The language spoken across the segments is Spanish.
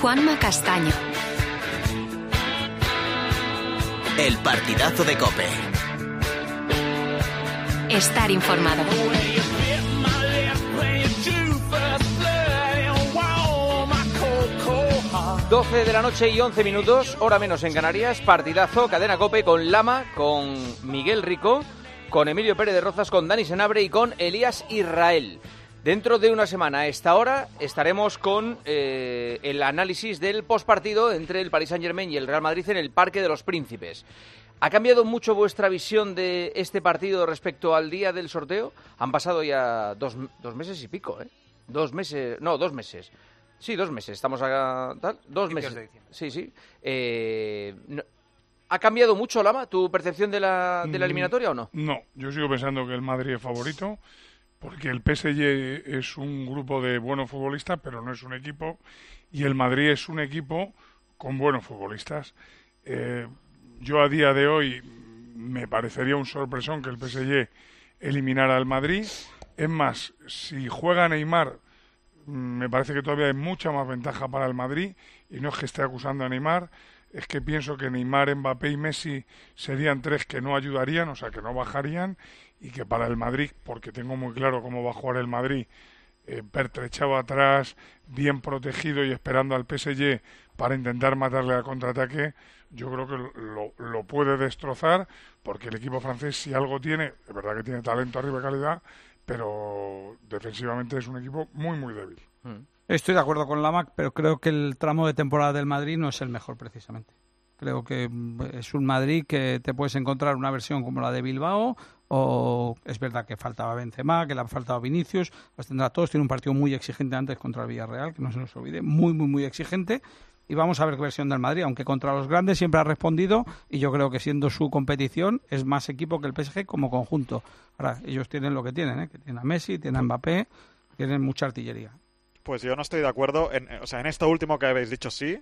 Juanma Castaño. El partidazo de COPE. Estar informado. 12 de la noche y 11 minutos, hora menos en Canarias, partidazo, cadena COPE con Lama, con Miguel Rico, con Emilio Pérez de Rozas, con Dani Senabre y con Elías Israel. Dentro de una semana a esta hora estaremos con el análisis del postpartido entre el Paris Saint-Germain y el Real Madrid en el Parque de los Príncipes. ¿Ha cambiado mucho vuestra visión de este partido respecto al día del sorteo? Han pasado ya dos meses y pico, ¿eh? 2 meses, no, 2 meses. Sí, 2 meses, estamos acá, tal, 2 meses. Sí. ¿Ha cambiado mucho, Lama, tu percepción de la eliminatoria o no? No, yo sigo pensando que el Madrid es favorito, porque el PSG es un grupo de buenos futbolistas, pero no es un equipo, y el Madrid es un equipo con buenos futbolistas. Yo a día de hoy me parecería un sorpresón que el PSG eliminara al Madrid. Es más, si juega Neymar, me parece que todavía hay mucha más ventaja para el Madrid, y no es que esté acusando a Neymar, es que pienso que Neymar, Mbappé y Messi serían 3 que no ayudarían, o sea, que no bajarían, y que para el Madrid, porque tengo muy claro cómo va a jugar el Madrid, pertrechado atrás, bien protegido y esperando al PSG para intentar matarle al contraataque, yo creo que lo puede destrozar, porque el equipo francés, si algo tiene, es verdad que tiene talento arriba de calidad, pero defensivamente es un equipo muy, muy débil. Estoy de acuerdo con Lama, pero creo que el tramo de temporada del Madrid no es el mejor precisamente. Creo que es un Madrid que te puedes encontrar una versión como la de Bilbao, o es verdad que faltaba Benzema, que le ha faltado Vinicius, los tendrá todos. Tiene un partido muy exigente antes contra el Villarreal, que no se nos olvide, muy, muy, muy exigente. Y vamos a ver qué versión del Madrid, aunque contra los grandes siempre ha respondido, y yo creo que siendo su competición es más equipo que el PSG como conjunto. Ahora, ellos tienen lo que tienen, que tienen a Messi, tienen a Mbappé, tienen mucha artillería. Pues yo no estoy de acuerdo, en esto último que habéis dicho sí,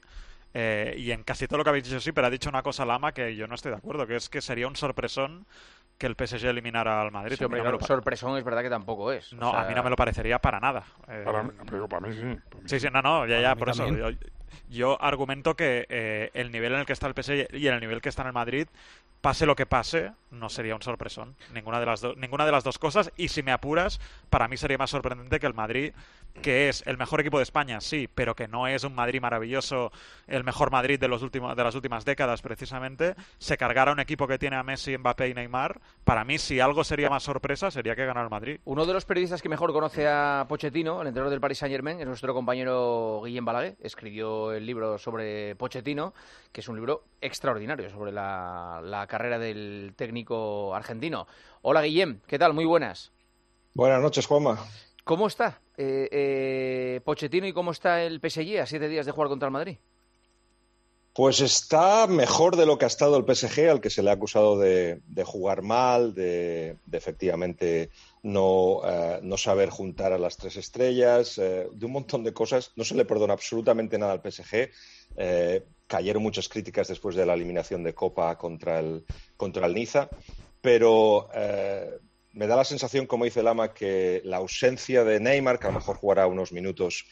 y en casi todo lo que habéis dicho sí, pero ha dicho una cosa Lama que yo no estoy de acuerdo, que es que sería un sorpresón que el PSG eliminara al Madrid. Sí, hombre, claro, sorpresón es verdad que tampoco es. No, o sea, a mí no me lo parecería para nada. Para mí sí. Sí, no, ya, por eso. Yo argumento que el nivel en el que está el PSG y en el nivel que está en el Madrid, pase lo que pase, no sería un sorpresón. Ninguna de las dos cosas. Y si me apuras, para mí sería más sorprendente que el Madrid, que es el mejor equipo de España, sí, pero que no es un Madrid maravilloso, el mejor Madrid de las últimas décadas precisamente, se cargara un equipo que tiene a Messi, Mbappé y Neymar. Para mí, si algo sería más sorpresa, sería que ganara el Madrid. Uno de los periodistas que mejor conoce a Pochettino, el entrenador del Paris Saint-Germain, es nuestro compañero Guillem Balaguer. Escribió el libro sobre Pochettino, que es un libro extraordinario sobre la carrera del técnico argentino. Hola Guillem, ¿qué tal? Muy buenas. Buenas noches, Juanma. ¿Cómo está Pochettino y cómo está el PSG a 7 días de jugar contra el Madrid? Pues está mejor de lo que ha estado el PSG, al que se le ha acusado de jugar mal, de efectivamente no saber juntar a las 3 estrellas, de un montón de cosas. No se le perdona absolutamente nada al PSG. Cayeron muchas críticas después de la eliminación de Copa contra el Niza, pero me da la sensación, como dice Lama, que la ausencia de Neymar, que a lo mejor jugará unos minutos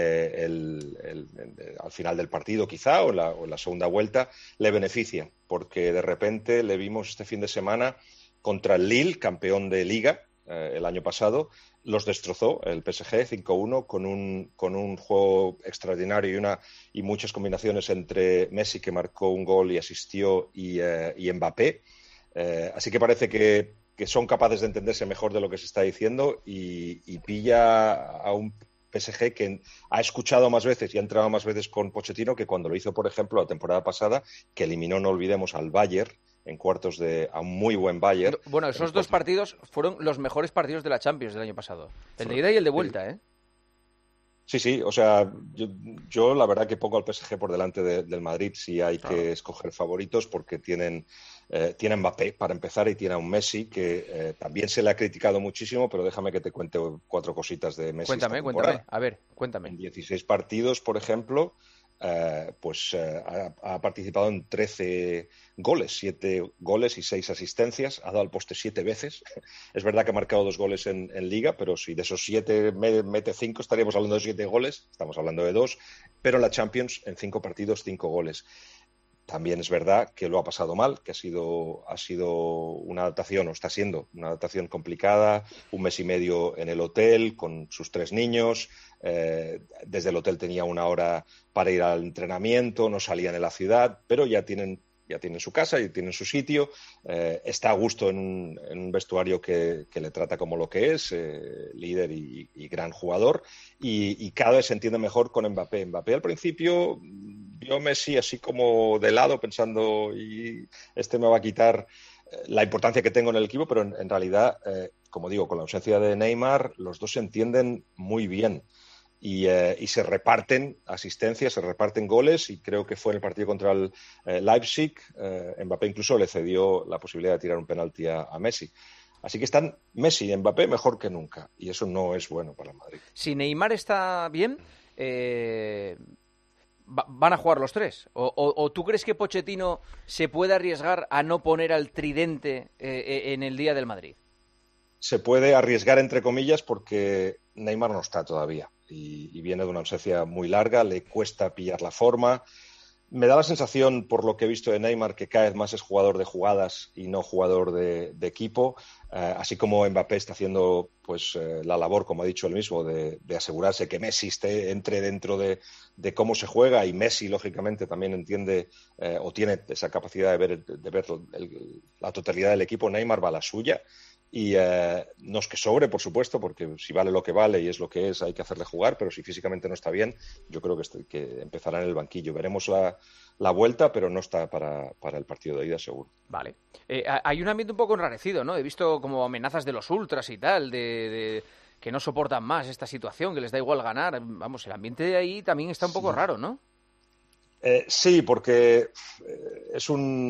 al final del partido quizá, o en la segunda vuelta, le beneficia, porque de repente le vimos este fin de semana contra el Lille, campeón de Liga el año pasado. Los destrozó el PSG 5-1 con un juego extraordinario y muchas combinaciones entre Messi, que marcó un gol y asistió, y Mbappé. Así que parece que son capaces de entenderse mejor de lo que se está diciendo, y pilla a un PSG que ha escuchado más veces y ha entrado más veces con Pochettino que cuando lo hizo, por ejemplo, la temporada pasada, que eliminó, no olvidemos, al Bayern en cuartos a un muy buen Bayern. Bueno, esos 2 partidos fueron los mejores partidos de la Champions del año pasado. El de ida y el de vuelta, ¿eh? Sí, o sea, yo la verdad que pongo al PSG por delante del Madrid si hay que escoger favoritos, porque tienen Mbappé para empezar, y tiene a un Messi que también se le ha criticado muchísimo, pero déjame que te cuente 4 cositas de Messi. Cuéntame, a ver, cuéntame. En 16 partidos, por ejemplo, ha participado en 13 goles, 7 goles y 6 asistencias, ha dado al poste 7 veces. Es verdad que ha marcado 2 goles en Liga, pero si de esos 7 mete 5 estaríamos hablando de 7 goles, estamos hablando de 2, pero en la Champions en 5 partidos 5 goles. También es verdad que lo ha pasado mal, que ha sido una adaptación, o está siendo una adaptación complicada, 1 mes y medio en el hotel con sus 3 niños, desde el hotel tenía 1 hora para ir al entrenamiento, no salían de la ciudad, pero ya tienen su casa y tienen su sitio, está a gusto en un vestuario que le trata como lo que es, líder y gran jugador, y cada vez se entiende mejor con Mbappé. Mbappé al principio vio a Messi así como de lado pensando, y este me va a quitar la importancia que tengo en el equipo, pero en realidad, como digo, con la ausencia de Neymar, los dos se entienden muy bien. Y se reparten asistencias, se reparten goles, y creo que fue en el partido contra el Leipzig, Mbappé incluso le cedió la posibilidad de tirar un penalti a Messi. Así que están Messi y Mbappé mejor que nunca, y eso no es bueno para el Madrid. Si Neymar está bien, ¿van a jugar los 3? ¿O tú crees que Pochettino se puede arriesgar a no poner al tridente en el día del Madrid? Se puede arriesgar, entre comillas, porque Neymar no está todavía y viene de una ausencia muy larga, le cuesta pillar la forma. Me da la sensación, por lo que he visto de Neymar, que cada vez más es jugador de jugadas y no jugador de equipo, así como Mbappé está haciendo la labor, como ha dicho él mismo, de asegurarse que Messi entre dentro de cómo se juega, y Messi, lógicamente, también entiende o tiene esa capacidad de ver la totalidad del equipo. Neymar va a la suya. Y no es que sobre, por supuesto, porque si vale lo que vale y es lo que es, hay que hacerle jugar, pero si físicamente no está bien, yo creo que empezará en el banquillo. Veremos la vuelta, pero no está para el partido de ida, seguro. Vale. Hay un ambiente un poco enrarecido, ¿no? He visto como amenazas de los ultras y tal, de que no soportan más esta situación, que les da igual ganar. Vamos, el ambiente de ahí también está un poco raro, ¿no? Sí, porque es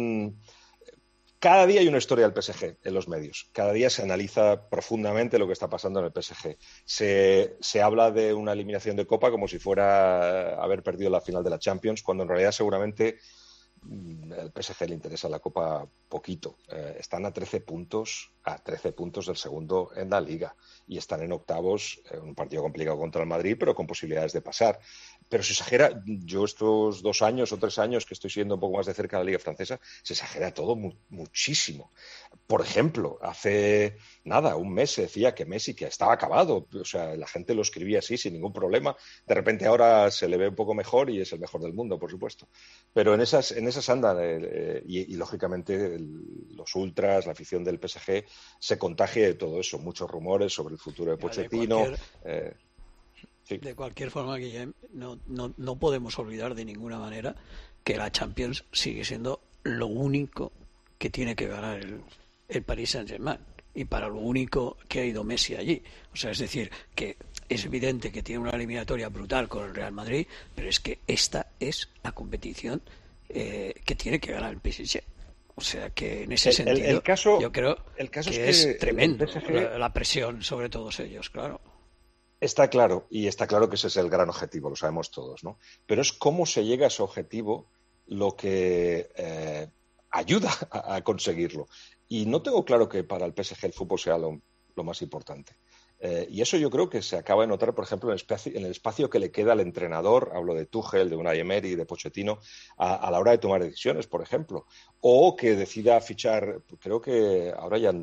Cada día hay una historia del PSG en los medios. Cada día se analiza profundamente lo que está pasando en el PSG. Se habla de una eliminación de Copa como si fuera haber perdido la final de la Champions, cuando en realidad seguramente el PSG le interesa la Copa poquito. Están a 13 puntos del segundo en la Liga, y están en octavos, un partido complicado contra el Madrid, pero con posibilidades de pasar. Pero se exagera. Yo estos 2 años o 3 años que estoy siguiendo un poco más de cerca la Liga Francesa, se exagera todo muchísimo. Por ejemplo, hace un mes se decía que Messi que estaba acabado. O sea, la gente lo escribía así sin ningún problema. De repente ahora se le ve un poco mejor y es el mejor del mundo, por supuesto. Pero en esas andan y lógicamente los ultras, la afición del PSG se contagia de todo eso. Muchos rumores sobre el futuro de Pochettino. Sí. De cualquier forma, Guillem, no podemos olvidar de ninguna manera que la Champions sigue siendo lo único que tiene que ganar el Paris Saint-Germain, y para lo único que ha ido Messi allí. O sea, es decir, que es evidente que tiene una eliminatoria brutal con el Real Madrid, pero es que esta es la competición que tiene que ganar el PSG. O sea que en ese sentido yo creo que es tremendo la presión sobre todos ellos, claro. Está claro, y está claro que ese es el gran objetivo, lo sabemos todos, ¿no? Pero es cómo se llega a ese objetivo lo que ayuda a conseguirlo. Y no tengo claro que para el PSG el fútbol sea lo más importante. Y eso yo creo que se acaba de notar, por ejemplo, en el espacio que le queda al entrenador, hablo de Tuchel, de Unai Emery, de Pochettino, a la hora de tomar decisiones, por ejemplo. O que decida fichar, creo que ahora ya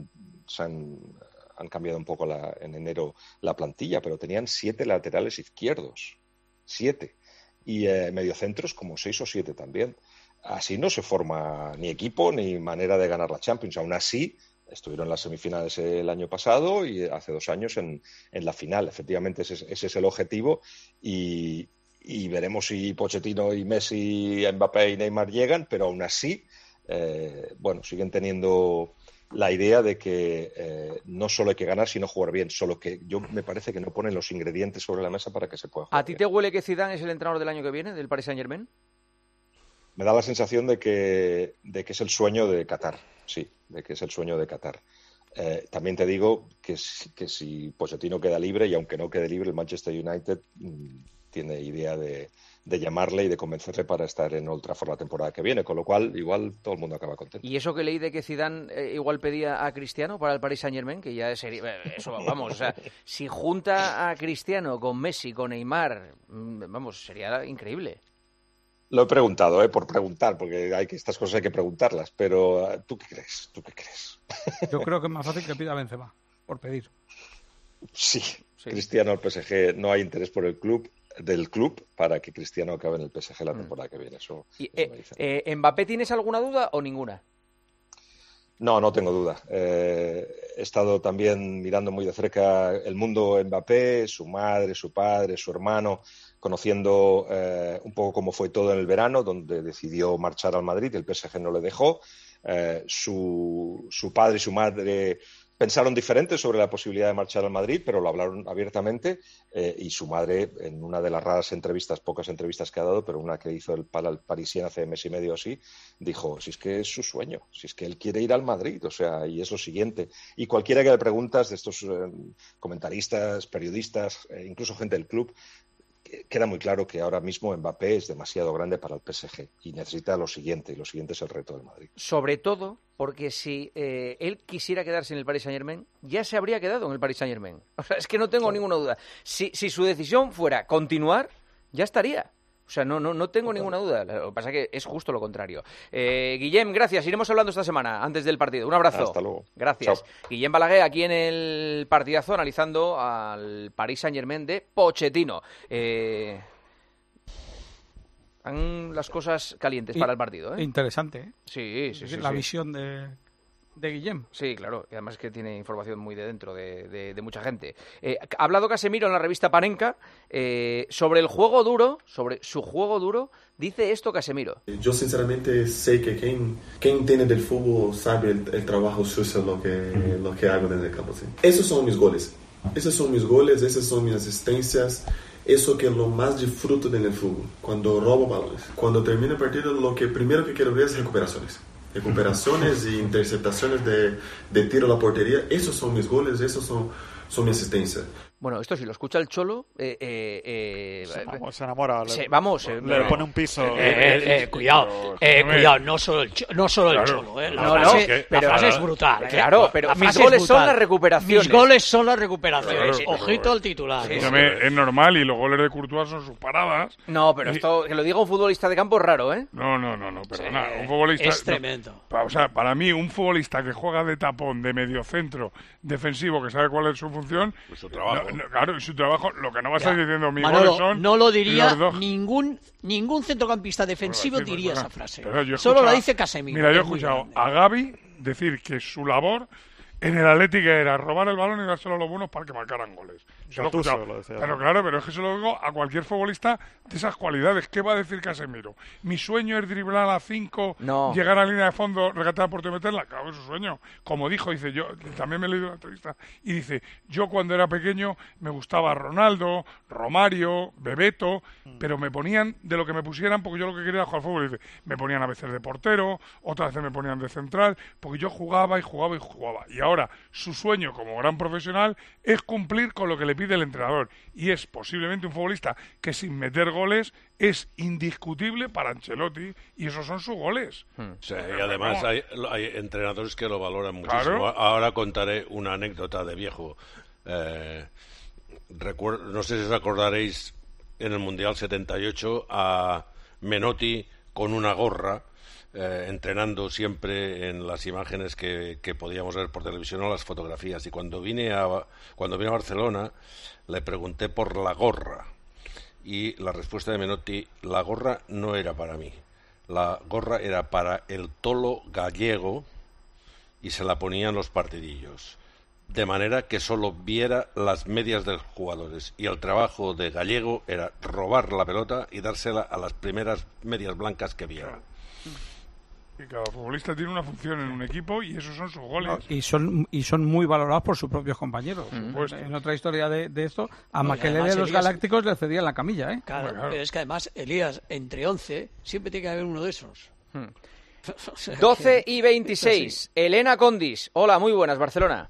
han cambiado un poco en enero la plantilla, pero tenían 7 laterales izquierdos. 7. Y mediocentros como 6 o 7 también. Así no se forma ni equipo ni manera de ganar la Champions. Aún así, estuvieron en las semifinales el año pasado y hace 2 años en la final. Efectivamente, ese es el objetivo, y veremos si Pochettino y Messi, Mbappé y Neymar llegan, pero aún así, siguen teniendo la idea de que no solo hay que ganar, sino jugar bien. Solo que me parece que no ponen los ingredientes sobre la mesa para que se pueda jugar. ¿A ti te huele que Zidane es el entrenador del año que viene, del Paris Saint-Germain? Me da la sensación de que es el sueño de Qatar, sí, de que es el sueño de Qatar. También te digo que si Pochettino queda libre, y aunque no quede libre, el Manchester United tiene idea de llamarle y de convencerle para estar en Old Trafford la temporada que viene, con lo cual igual todo el mundo acaba contento. ¿Y eso que leí de que Zidane igual pedía a Cristiano para el Paris Saint-Germain? Que ya sería... Eso, vamos, o sea, si junta a Cristiano con Messi, con Neymar, vamos, sería increíble. Lo he preguntado, por preguntar, porque estas cosas hay que preguntarlas, pero ¿tú qué crees? Yo creo que es más fácil que pida Benzema, por pedir. Sí. Cristiano al PSG, no hay interés por del club para que Cristiano acabe en el PSG la temporada que viene. Eso me dice. ¿Mbappé tienes alguna duda o ninguna? No tengo duda. He estado también mirando muy de cerca el mundo Mbappé, su madre, su padre, su hermano, conociendo un poco cómo fue todo en el verano, donde decidió marchar al Madrid y el PSG no le dejó. Su padre y su madre pensaron diferente sobre la posibilidad de marchar al Madrid, pero lo hablaron abiertamente, y su madre, en una de las raras entrevistas, pocas entrevistas que ha dado, pero una que hizo para el Parisien hace mes y medio así, dijo, si es que es su sueño, si es que él quiere ir al Madrid, o sea, y es lo siguiente. Y cualquiera que le preguntas de estos comentaristas, periodistas, incluso gente del club, queda muy claro que ahora mismo Mbappé es demasiado grande para el PSG y necesita lo siguiente, y lo siguiente es el reto del Madrid. Sobre todo porque si él quisiera quedarse en el Paris Saint-Germain, ya se habría quedado en el Paris Saint-Germain. O sea, es que no tengo ninguna duda. Si su decisión fuera continuar, ya estaría. O sea, no tengo ninguna duda. Lo que pasa es que es justo lo contrario. Guillem, gracias. Iremos hablando esta semana, antes del partido. Un abrazo. Hasta luego. Gracias. Chao. Guillem Balaguer, aquí en el partidazo, analizando al Paris Saint-Germain de Pochettino. Están las cosas calientes para el partido, ¿eh? Interesante, ¿eh? Sí. La visión de Guillem. Sí, claro. Y además que tiene información muy de dentro de mucha gente. Ha hablado Casemiro en la revista Panenka sobre el juego duro, sobre su juego duro. Dice esto Casemiro. Yo sinceramente sé que quien entiende del fútbol sabe el trabajo sucio lo que hago en el campo. ¿Sí? Esos son mis goles, esas son mis asistencias. Eso que lo más disfruto en el fútbol, cuando robo balones. Cuando termina el partido, lo que primero que quiero ver es recuperaciones y interceptaciones de tiro a la portería. Esos son mis goles, esos son mi asistencia. Bueno, esto si lo escucha el Cholo... se enamora. Le pone un piso. Cuidado, no solo el Cholo. La frase es brutal. Claro, pero mis goles son las recuperaciones. Mis goles son las recuperaciones. Ojito al titular. Es normal, y los goles de Courtois son sus paradas. No, pero esto, que lo diga un futbolista de campo es raro, ¿eh? No, perdona. Un futbolista... Es tremendo. O sea, para mí, un futbolista que juega de tapón, de mediocentro, defensivo, que sabe cuál es su función... Pues su trabajo. Claro, su trabajo, lo que no va a estar diciendo mis Manolo, goles son... no lo diría ningún centrocampista defensivo diría esa frase. Solo la dice Casemiro. Mira, yo he escuchado a Gavi decir que su labor en el Atlético era robar el balón y dárselo a los buenos para que marcaran goles. Pero es que se lo digo a cualquier futbolista de esas cualidades. ¿Qué va a decir Casemiro? Mi sueño es driblar a 5, llegar a la línea de fondo, regatear por y meterla. Claro, es su sueño. Como dijo, yo también me he leído la entrevista, y dice, yo cuando era pequeño me gustaba Ronaldo, Romario, Bebeto, pero me ponían de lo que me pusieran, porque yo lo que quería era jugar al fútbol. Y dice, me ponían a veces de portero, otras veces me ponían de central, porque yo jugaba. Y ahora su sueño como gran profesional es cumplir con lo que le pide el entrenador, y es posiblemente un futbolista que sin meter goles es indiscutible para Ancelotti, y esos son sus goles. Sí, y además hay entrenadores que lo valoran muchísimo. Claro. Ahora contaré una anécdota de viejo. No sé si os acordaréis en el Mundial 78 a Menotti con una gorra, entrenando siempre en las imágenes que podíamos ver por televisión o las fotografías, y cuando vine a Barcelona le pregunté por la gorra, y la respuesta de Menotti: la gorra no era para mí, la gorra era para el tolo gallego, y se la ponían los partidillos, de manera que solo viera las medias de los jugadores, y el trabajo de Gallego era robar la pelota y dársela a las primeras medias blancas que viera. Y cada futbolista tiene una función en un equipo, y esos son sus goles. Y son muy valorados por sus propios compañeros. En otra historia de esto, a Makelele de los Galácticos le cedían la camilla, ¿eh? Claro, pero es que además, Elías, entre 11 siempre tiene que haber uno de esos. 12 y 26. Elena Condis. Hola, muy buenas, Barcelona.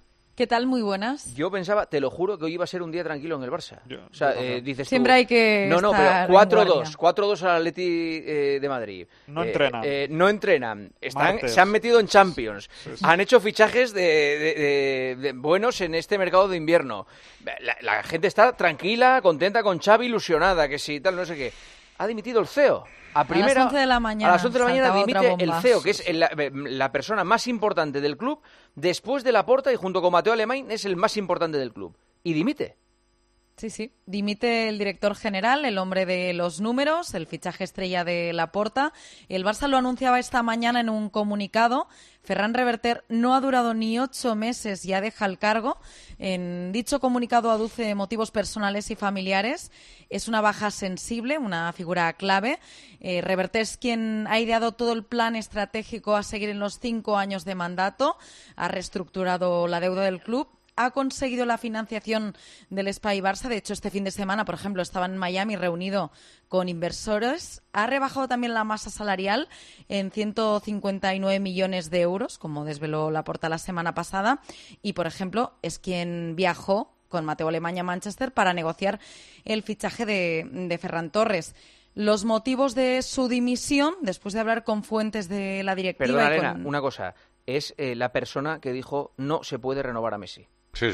¿Qué tal? Muy buenas. Yo pensaba, te lo juro, que hoy iba a ser un día tranquilo en el Barça. O sea, dices siempre tú, hay que No, estar pero en guardia. 4-2 al Atleti de Madrid. No entrenan. No entrenan. Martes. Se han metido en Champions. Sí. Han hecho fichajes de buenos en este mercado de invierno. La gente está tranquila, contenta con Xavi, ilusionada, que sí, tal, no sé qué. Ha dimitido el CEO. A las 11 de la mañana. A las 11 de la mañana saltaba otra dimite el bomba. CEO, que es la persona más importante del club, después de Laporta y junto con Mateo Alemany es el más importante del club. Y dimite. Sí. Dimite el director general, el hombre de los números, el fichaje estrella de Laporta. El Barça lo anunciaba esta mañana en un comunicado. Ferran Reverter no ha durado ni 8 meses, ya deja el cargo. En dicho comunicado aduce motivos personales y familiares. Es una baja sensible, una figura clave. Reverter es quien ha ideado todo el plan estratégico a seguir en los 5 años de mandato. Ha reestructurado la deuda del club. Ha conseguido la financiación del Espai Barça. De hecho, este fin de semana, por ejemplo, estaba en Miami reunido con inversores. Ha rebajado también la masa salarial en 159 millones de euros, como desveló Laporta la semana pasada. Y, por ejemplo, es quien viajó con Mateo Alemany a Manchester para negociar el fichaje de Ferran Torres. Los motivos de su dimisión, después de hablar con fuentes de la directiva... Perdona, Elena, una cosa. Es la persona que dijo no se puede renovar a Messi. Sí.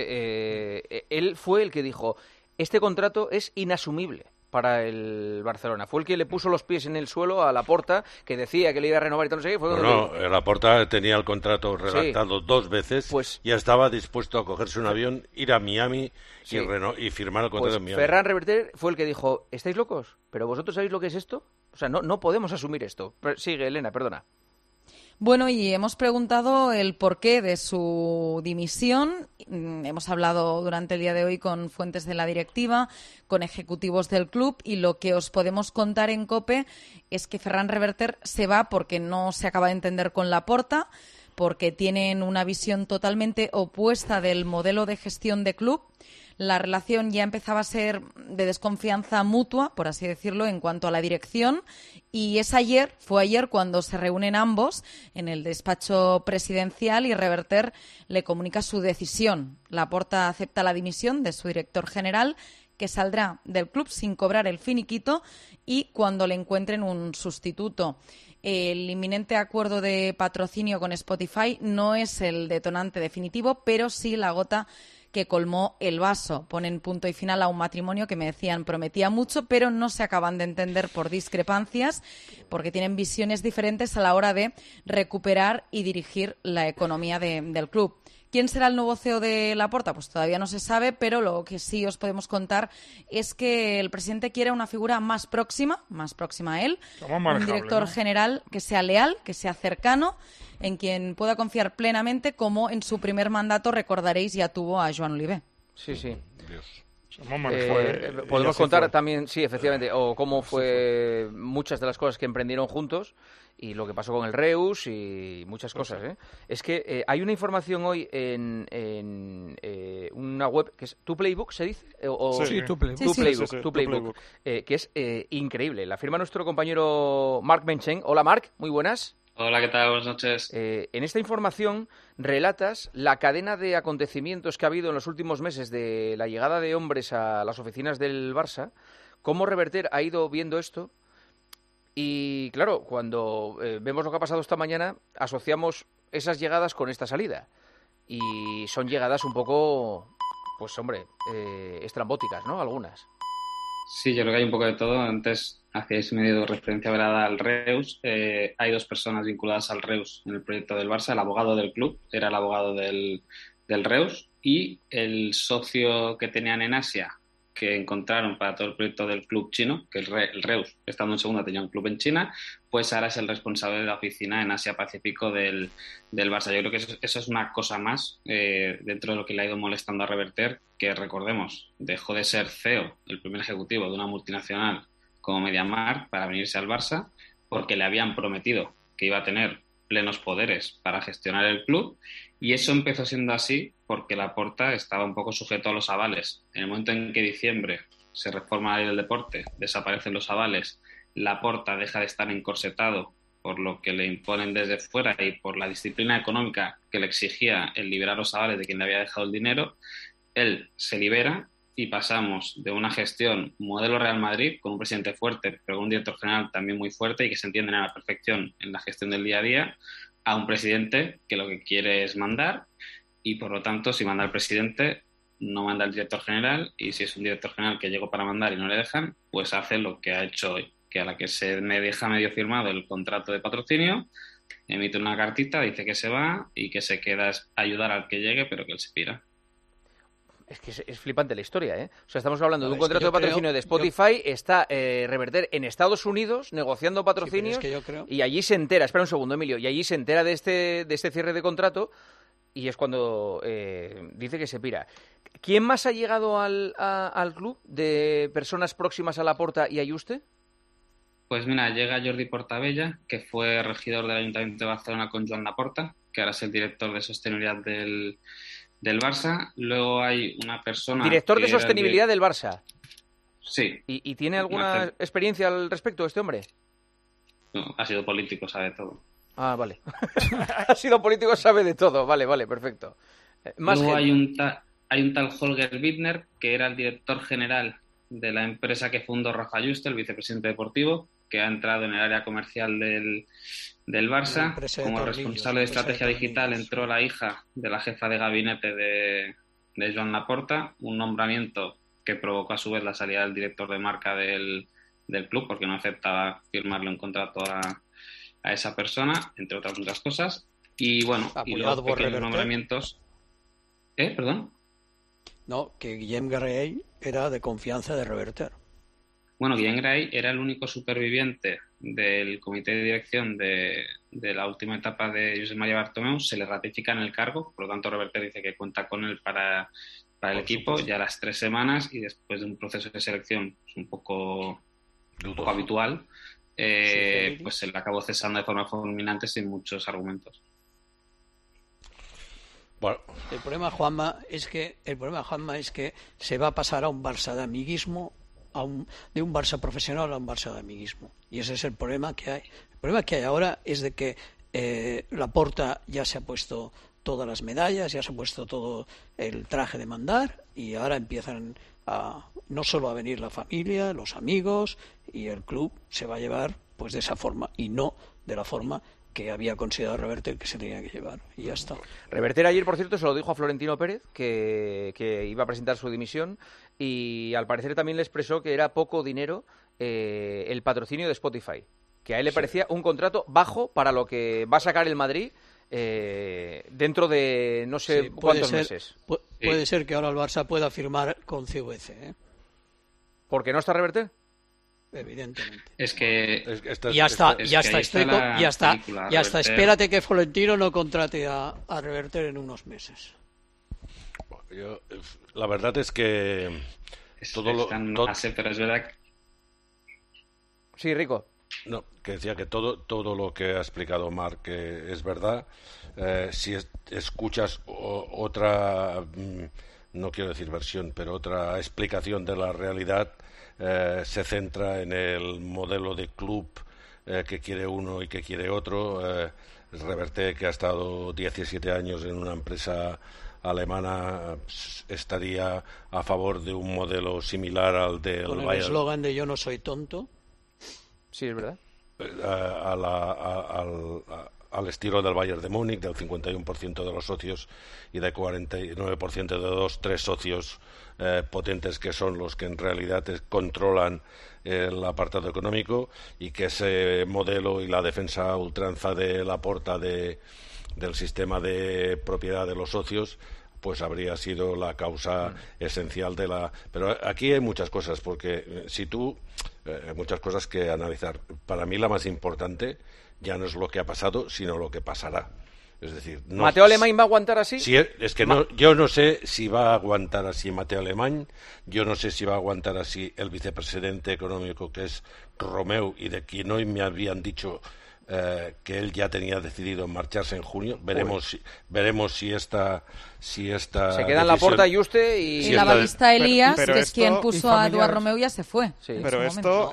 Él fue el que dijo este contrato es inasumible para el Barcelona. Fue el que le puso los pies en el suelo a Laporta, que decía que le iba a renovar y todo, no sé qué. Laporta tenía el contrato redactado 2 veces, pues, ya estaba dispuesto a cogerse un avión, ir a Miami y firmar el contrato en Miami. Ferran Reverter fue el que dijo, ¿estáis locos? ¿Pero vosotros sabéis lo que es esto? O sea, no podemos asumir esto. Sigue, Elena, perdona. Bueno, y hemos preguntado el porqué de su dimisión. Hemos hablado durante el día de hoy con fuentes de la directiva, con ejecutivos del club, y lo que os podemos contar en COPE es que Ferran Reverter se va porque no se acaba de entender con Laporta, porque tienen una visión totalmente opuesta del modelo de gestión de club. La relación ya empezaba a ser de desconfianza mutua, por así decirlo, en cuanto a la dirección. Y fue ayer cuando se reúnen ambos en el despacho presidencial y Reverter le comunica su decisión. Laporta acepta la dimisión de su director general, que saldrá del club sin cobrar el finiquito y cuando le encuentren un sustituto. El inminente acuerdo de patrocinio con Spotify no es el detonante definitivo, pero sí la gota que colmó el vaso. Ponen punto y final a un matrimonio que me decían prometía mucho, pero no se acaban de entender por discrepancias, porque tienen visiones diferentes a la hora de recuperar y dirigir la economía del club. ¿Quién será el nuevo CEO de Laporta? Pues todavía no se sabe, pero lo que sí os podemos contar es que el presidente quiere una figura más próxima a él, un director general que sea leal, que sea cercano, en quien pueda confiar plenamente, como en su primer mandato, recordaréis, ya tuvo a Joan Oliver. Sí. Dios. Podemos contar también, sí, efectivamente, o cómo fue muchas de las cosas que emprendieron juntos y lo que pasó con el Reus y muchas cosas. Es que hay una información hoy en una web que es Tu Playbook, ¿se dice? Sí, Tu Playbook. Tu Playbook, que es increíble. La firma nuestro compañero Marc Menchen. Hola, Marc, muy buenas. Hola, ¿qué tal? Buenas noches. En esta información relatas la cadena de acontecimientos que ha habido en los últimos meses de la llegada de hombres a las oficinas del Barça, cómo Reverter ha ido viendo esto y, claro, cuando vemos lo que ha pasado esta mañana, asociamos esas llegadas con esta salida. Y son llegadas un poco, pues hombre, estrambóticas, ¿no? Algunas. Sí, yo creo que hay un poco de todo. Antes hacíais medio referencia velada al Reus. Hay 2 personas vinculadas al Reus en el proyecto del Barça. El abogado del club era el abogado del Reus y el socio que tenían en Asia, que encontraron para todo el proyecto del club chino, que el Reus, estando en segunda, tenía un club en China, pues ahora es el responsable de la oficina en Asia-Pacífico del Barça. Yo creo que eso es una cosa más dentro de lo que le ha ido molestando a Reverter, que recordemos, dejó de ser CEO, el primer ejecutivo de una multinacional como MediaMarkt, para venirse al Barça, porque le habían prometido que iba a tener plenos poderes para gestionar el club, y eso empezó siendo así porque Laporta estaba un poco sujeto a los avales. En el momento en que diciembre se reforma la ley del deporte, desaparecen los avales, Laporta deja de estar encorsetado por lo que le imponen desde fuera y por la disciplina económica que le exigía el liberar los avales de quien le había dejado el dinero, él se libera y pasamos de una gestión modelo Real Madrid, con un presidente fuerte, pero con un director general también muy fuerte y que se entienden a la perfección en la gestión del día a día, a un presidente que lo que quiere es mandar y, por lo tanto, si manda el presidente, no manda el director general, y si es un director general que llegó para mandar y no le dejan, pues hace lo que ha hecho hoy, que a la que se me deja medio firmado el contrato de patrocinio, emite una cartita, dice que se va y que se queda a ayudar al que llegue, pero que él se pira. Es que es flipante la historia, ¿eh? O sea, estamos hablando de un contrato de patrocinio de Spotify, está Reverter en Estados Unidos negociando patrocinios, y allí se entera, espera un segundo, Emilio, y allí se entera de este cierre de contrato, y es cuando dice que se pira. ¿Quién más ha llegado al club de personas próximas a Laporta y Ayuste? Pues mira, llega Jordi Portabella, que fue regidor del Ayuntamiento de Barcelona con Joan Laporta, que ahora es el director de sostenibilidad del Barça. Luego hay una persona... Director de sostenibilidad del Barça. Sí. ¿Y tiene alguna experiencia al respecto este hombre? No, ha sido político, sabe todo. Ah, vale. Ha sido político, sabe de todo. Vale, perfecto. Luego hay un tal Holger Wittner, que era el director general de la empresa que fundó Rafa Ayuste, el vicepresidente deportivo, que ha entrado en el área comercial del Barça. Como responsable de estrategia digital entró la hija de la jefa de gabinete de Joan Laporta, un nombramiento que provocó a su vez la salida del director de marca del club, porque no aceptaba firmarle un contrato a esa persona, entre otras muchas cosas. Y bueno, y los pequeños nombramientos... ¿Perdón? No, que Guillem Garrey era de confianza de Reverter. Bueno, Guillem Garrey era el único superviviente del comité de dirección de la última etapa de Josep María Bartomeu. Se le ratifica en el cargo, por lo tanto Reverter dice que cuenta con él para el equipo ya a las 3 semanas, y después de un proceso de selección un poco habitual, pues se le acabó cesando de forma fulminante sin muchos argumentos. Bueno. El problema, Juanma, es que se va a pasar a un Barça de amiguismo, de un Barça profesional a un Barça de amiguismo. Y ese es el problema que hay. El problema que hay ahora es de que Laporta ya se ha puesto todas las medallas, ya se ha puesto todo el traje de mandar, y ahora empiezan no solo a venir la familia, los amigos, y el club se va a llevar pues de esa forma, y no de la forma que había considerado Reverter que se tenía que llevar, y ya está. Reverter ayer, por cierto, se lo dijo a Florentino Pérez, que iba a presentar su dimisión, y al parecer también le expresó que era poco dinero el patrocinio de Spotify, que a él le parecía un contrato bajo para lo que va a sacar el Madrid dentro de no sé cuántos meses. Puede ser que ahora el Barça pueda firmar con CVC, ¿Por qué no está Reverter? Evidentemente. Es que ya está, espérate que Florentino no contrate a Reverter en unos meses. La verdad es que pero es verdad que... Sí, Rico. No, que decía que todo lo que ha explicado Marc es verdad. Si escuchas otra, no quiero decir versión, pero otra explicación de la realidad, se centra en el modelo de club que quiere uno y que quiere otro. Reverter, que ha estado 17 años en una empresa alemana, estaría a favor de un modelo similar al del Bayern. Con el eslogan de yo no soy tonto. Sí, es verdad. Al estilo del Bayern de Múnich, del 51% de los socios y del 49% de 2-3 socios potentes, que son los que en realidad controlan el apartado económico, y que ese modelo y la defensa a ultranza de Laporta del sistema de propiedad de los socios pues habría sido la causa esencial de la... Pero aquí hay muchas cosas, porque si tú... hay muchas cosas que analizar. Para mí la más importante ya no es lo que ha pasado, sino lo que pasará. Es decir, no, ¿Mateo Alemany va a aguantar así? Sí, es que no, yo no sé si va a aguantar así Mateo Alemany, yo no sé si va a aguantar así el vicepresidente económico, que es Romeu, y de quien hoy me habían dicho que él ya tenía decidido marcharse en junio. Veremos si esta se quedan Laporta y Juste y la balista Elías, que es quien puso a Eduard Romeu, ya se fue. Sí. Pero esto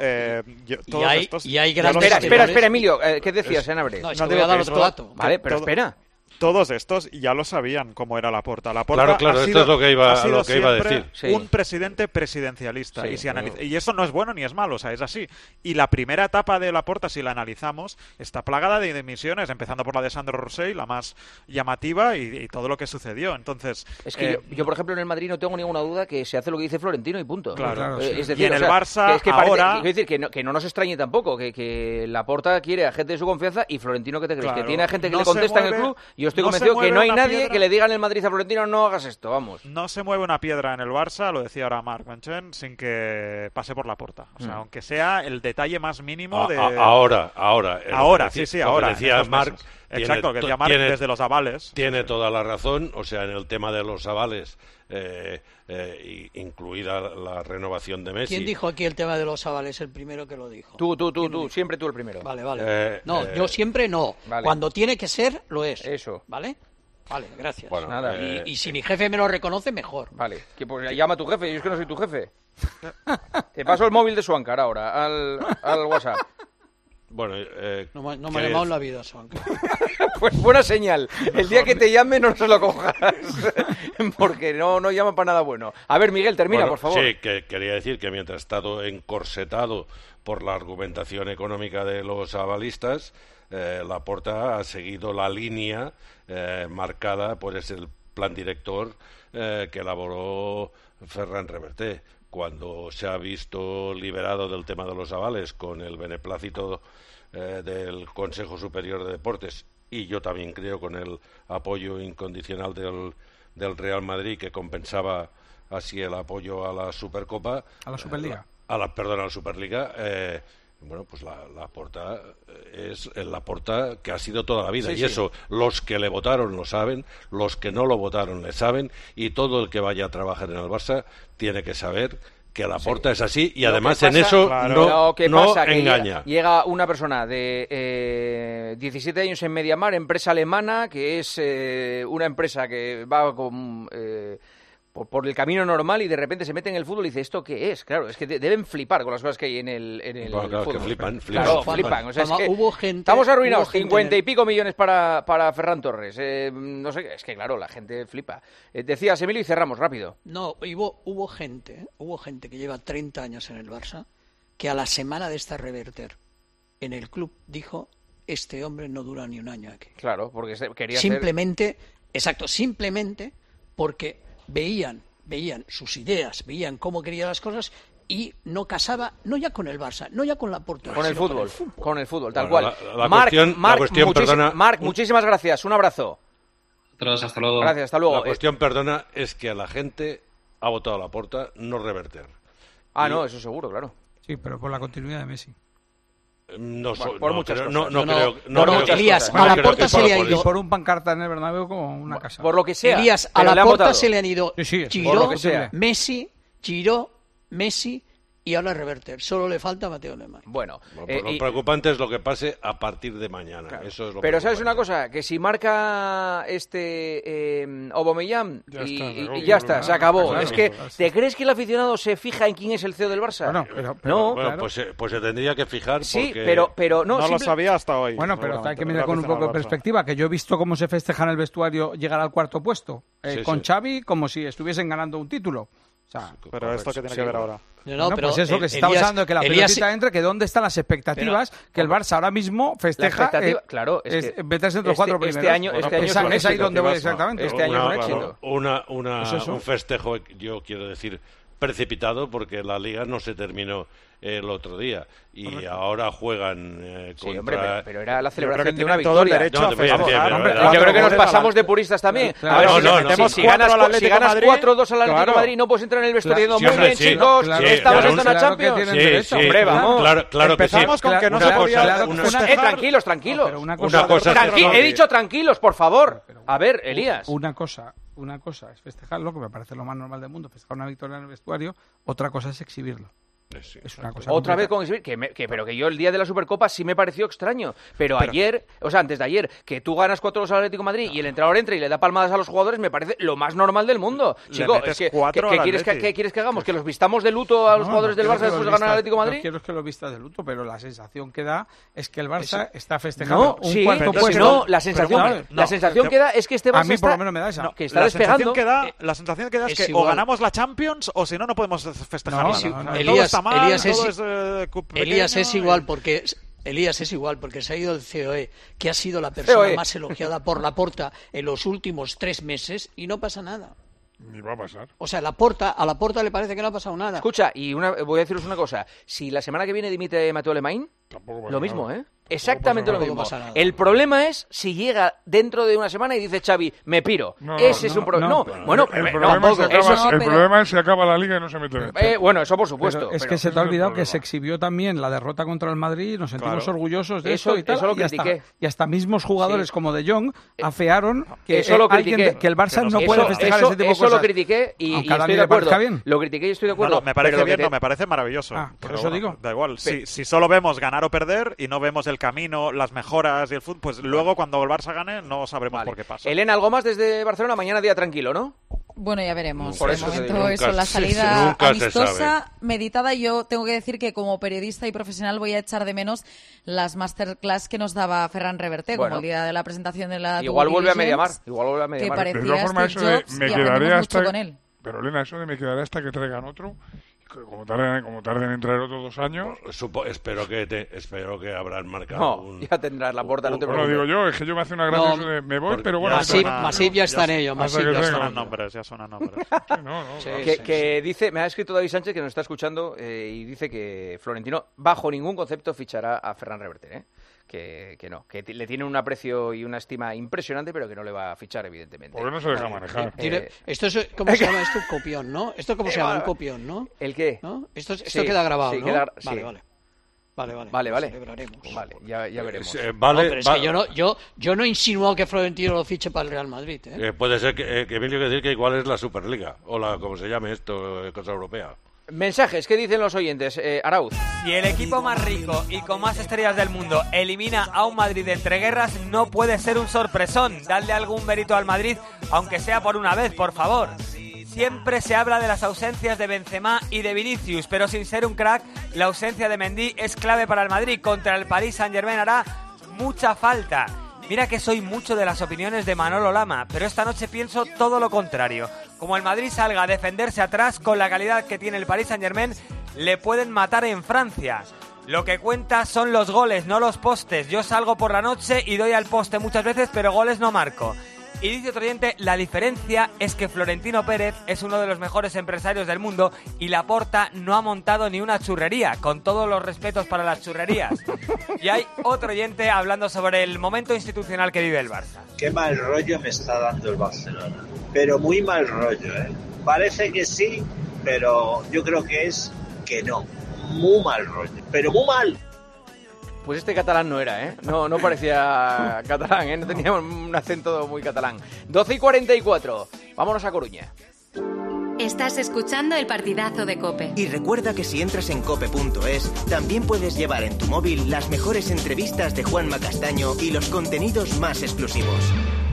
y hay grandes espera, Emilio, ¿qué decías, Senabre? No, es que voy a dar otro dato. Vale, pero espera. Todos estos ya lo sabían cómo era Laporta. Claro, esto es lo que iba a decir. Un presidente presidencialista. Sí, y eso no es bueno ni es malo, o sea, es así. Y la primera etapa de Laporta, si la analizamos, está plagada de dimisiones, empezando por la de Sandro Rosell, la más llamativa, y todo lo que sucedió. Entonces, es que yo, por ejemplo, en el Madrid no tengo ninguna duda que se hace lo que dice Florentino y punto. Claro. Es decir, y en el Barça, ahora... Quiero decir, que no nos extrañe tampoco, que Laporta quiere a gente de su confianza y Florentino, ¿qué te crees? Que tiene a gente que le contesta en el club. Yo estoy convencido que no hay nadie que le diga en el Madrid a Florentino no hagas esto, vamos. No se mueve una piedra en el Barça, lo decía ahora Marc Menchen, sin que pase por la puerta. O sea, aunque sea el detalle más mínimo de... Ahora. Ahora. Decía Marc, exacto, que decía Marc desde los avales. Tiene toda la razón, o sea, en el tema de los avales, incluida la renovación de Messi. ¿Quién dijo aquí el tema de los avales? El primero que lo dijo. Tú, siempre tú el primero. Vale. Yo siempre no. Vale. Cuando tiene que ser, lo es. Eso. ¿Vale? Vale, gracias. Bueno, nada. Y si mi jefe me lo reconoce, mejor. Vale, que pues llama a tu jefe, yo es que no soy tu jefe. Te paso el móvil de Suancar ahora, al WhatsApp. Bueno, no me ha llamado en la vida, Suancar. Pues buena señal. El día que te llame no se lo cojas. Porque no llama para nada bueno. A ver, Miguel, termina, por favor. Sí, que quería decir que mientras ha estado encorsetado por la argumentación económica de los avalistas, Laporta ha seguido la línea marcada por el plan director que elaboró Ferran Reverte. Cuando se ha visto liberado del tema de los avales con el beneplácito del Consejo Superior de Deportes, y yo también creo con el apoyo incondicional del Real Madrid, que compensaba así el apoyo a la Supercopa, a la Superliga, a la Superliga, bueno, pues la Laporta es el Laporta que ha sido toda la vida. Eso, los que le votaron lo saben, los que no lo votaron le saben, y todo el que vaya a trabajar en el Barça tiene que saber que Laporta es así, y además en eso no engaña. Llega una persona de 17 años en Mediamar, empresa alemana, que es una empresa que va con... por el camino normal, y de repente se mete en el fútbol y dice, ¿esto qué es? Claro, es que deben flipar con las cosas que hay en el fútbol. Que flipan. Claro, flipan. O sea, es que hubo gente, estamos arruinados, 50 y pico millones para Ferran Torres. No sé, es que claro, la gente flipa. Decías, Emilio, y cerramos, rápido. No, hubo gente que lleva 30 años en el Barça, que a la semana de estar Reverte en el club dijo, este hombre no dura ni un año aquí. Claro, porque quería simplemente porque veían sus ideas, veían cómo quería las cosas, y no casaba, no ya con el Barça, no ya con Laporta, con el fútbol, tal bueno, cual. Marc, muchísimas gracias, un abrazo. Hasta luego. Gracias, hasta luego. La cuestión, perdona, es que la gente ha votado a Laporta, no Reverte. No, eso seguro, claro. Sí, pero por la continuidad de Messi. Por muchas cosas. No, Elías, a Laporta se le ha ido por un pancarta en el Bernabéu como una casa. Por lo que sea. Elías, a Laporta se le han ido Giró, Messi, y ahora Reverte. Solo le falta Mateo Alemany. Bueno, lo preocupante es lo que pase a partir de mañana. Claro. Eso es lo pero ¿sabes una cosa? Que si marca Aubameyang y ya está, se acabó. Claro, es que, ¿te crees que el aficionado se fija en quién es el CEO del Barça? Bueno, pues se tendría que fijar. Sí, porque... pero no lo sabía hasta hoy. Bueno, pero hay que mirar con un poco de perspectiva, que yo he visto cómo se festeja en el vestuario llegar al cuarto puesto, con Xavi, como si estuviesen ganando un título. O sea, pero esto que tiene que ver ahora. Pero pues eso, que se está usando que la pelotita entre, que dónde están las expectativas, que el Barça ahora mismo festeja claro, es que meterse entre los cuatro primeros. Este año es ahí donde voy exactamente. Este año es un éxito. Un festejo, yo quiero decir, precipitado, porque la Liga no se terminó el otro día y ahora juegan contra... hombre, pero era la celebración de una victoria. Yo creo que nos pasamos de puristas también. Si ganas 4-2 al Atlético de Madrid, no puedes entrar en el vestuario diciendo, muy bien, chicos, estamos en zona Champions. Hombre, vamos. Claro que sí. Empezamos con que no se podía... Tranquilos. He dicho tranquilos, por favor. A ver, Elías. Una cosa es festejarlo, que me parece lo más normal del mundo, festejar una victoria en el vestuario. Otra cosa es exhibirlo. Sí. Es una cosa Otra vez completa. con pero que yo el día de la Supercopa sí me pareció extraño. Pero ayer, o sea, antes de ayer, que tú ganas 4-2 al Atlético de Madrid y el entrenador entra y le da palmadas a los jugadores, me parece lo más normal del mundo. Chico, es que, ¿qué quieres que hagamos? ¿Que los vistamos de luto a los jugadores del Barça después de ganar al Atlético de Madrid? No quiero que los vistas de luto, pero la sensación que da es que el Barça está festejando un cuarto puesto. No, la sensación que da es que este Barça a mí por lo menos me da esa. Que está despegando. La sensación que da es que o ganamos la Champions o si no, no podemos festejar nada. Elías, todo está mal, Elías es igual porque se ha ido el COE, que ha sido la persona más elogiada por Laporta en los últimos 3 meses y no pasa nada. Ni va a pasar. O sea, a Laporta le parece que no ha pasado nada. Escucha, voy a deciros una cosa. Si la semana que viene dimite Mateo Alemany, lo mismo, ¿eh? Exactamente lo mismo. El problema es si llega dentro de una semana y dice Xavi, me piro. Ese es un problema. El problema es si acaba la Liga y no se mete. Bueno, eso por supuesto. Es que se te ha olvidado que se exhibió también la derrota contra el Madrid y nos sentimos orgullosos de eso y tal. Eso lo critiqué. Y hasta mismos jugadores como De Jong afearon que eso lo critiqué. Que el Barça no puede festejar ese tipo de cosas. Eso lo critiqué y estoy de acuerdo. Lo critiqué y estoy de acuerdo. Me parece bien, me parece maravilloso. Por eso digo. Da igual. Si solo vemos ganar o perder y no vemos el camino, las mejoras y el fútbol, pues luego cuando el Barça gane no sabremos por qué pasa. Elena, algo más desde Barcelona, mañana día tranquilo, ¿no? Bueno, ya veremos. Por de momento eso, la salida amistosa, meditada. Yo tengo que decir que como periodista y profesional voy a echar de menos las masterclass que nos daba Ferran Reverte, como el día de la presentación de la Igual vuelve a Mediamar. Que parecía de todas formas, Steve Jobs y aprendemos mucho con él. Pero Elena, eso de me quedaré hasta que traigan otro. Como tarden en traer otros 2 años. Espero que habrán marcado ya tendrás la puerta, no te preocupes. Bueno, digo yo, es que yo me hace una gracia eso de me voy, pero bueno. Masip ya está en ello. Ya suenan nombres. Que dice, me ha escrito David Sánchez, que nos está escuchando, y dice que Florentino, bajo ningún concepto, fichará a Ferran Reverte, que no, que le tiene un aprecio y una estima impresionante, pero que no le va a fichar, evidentemente. Porque no se deja manejar. Esto es, ¿cómo se llama esto? Un copión, ¿no? ¿Esto cómo se llama? Un copión, ¿no? ¿El qué? ¿No? Esto queda grabado, sí, ¿no? Vale. Celebraremos. Vale, ya veremos. Pero es que yo no he insinuado que Florentino lo fiche para el Real Madrid. Puede ser que Emilio quiere decir que igual es la Superliga, o la como se llame esto, cosa europea. Mensajes, ¿qué dicen los oyentes? Arauz. Si el equipo más rico y con más estrellas del mundo elimina a un Madrid entre guerras, no puede ser un sorpresón. Dadle algún mérito al Madrid, aunque sea por una vez, por favor. Siempre se habla de las ausencias de Benzema y de Vinicius, pero sin ser un crack, la ausencia de Mendy es clave para el Madrid. Contra el Paris Saint-Germain hará mucha falta. Mira que soy mucho de las opiniones de Manolo Lama, pero esta noche pienso todo lo contrario. Como el Madrid salga a defenderse atrás con la calidad que tiene el Paris Saint-Germain, le pueden matar en Francia. Lo que cuenta son los goles, no los postes. Yo salgo por la noche y doy al poste muchas veces, pero goles no marco. Y dice otro oyente, la diferencia es que Florentino Pérez es uno de los mejores empresarios del mundo y Laporta no ha montado ni una churrería, con todos los respetos para las churrerías. Y hay otro oyente hablando sobre el momento institucional que vive el Barça. Qué mal rollo me está dando el Barcelona, pero muy mal rollo, ¿eh? Parece que sí, pero yo creo que es que no. Muy mal rollo, pero muy mal. Pues este catalán no era, ¿eh? No parecía catalán, ¿eh? No tenía un acento muy catalán. 12:44. Vámonos a Coruña. Estás escuchando el partidazo de COPE. Y recuerda que si entras en cope.es, también puedes llevar en tu móvil las mejores entrevistas de Juanma Castaño y los contenidos más exclusivos.